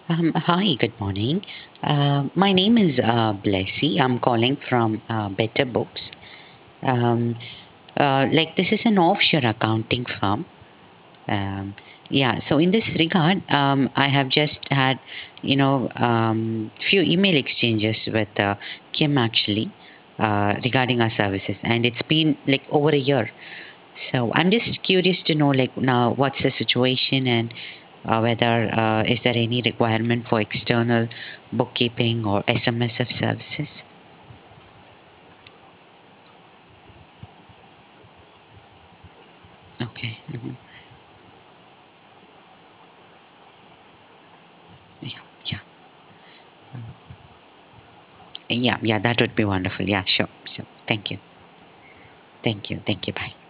Hi, good morning. My name is Blessy. I'm calling from Better Books. Um, this is an offshore accounting firm. Um, yeah, so in this regard, I have just had, few email exchanges with Kim actually regarding our services, and it's been like over a year. So I'm just curious to know, like, now what's the situation and whether is there any requirement for external bookkeeping or SMSF services? Okay. Yeah, yeah, yeah, yeah. That would be wonderful. Yeah, sure. So, thank you, thank you, thank you. Bye.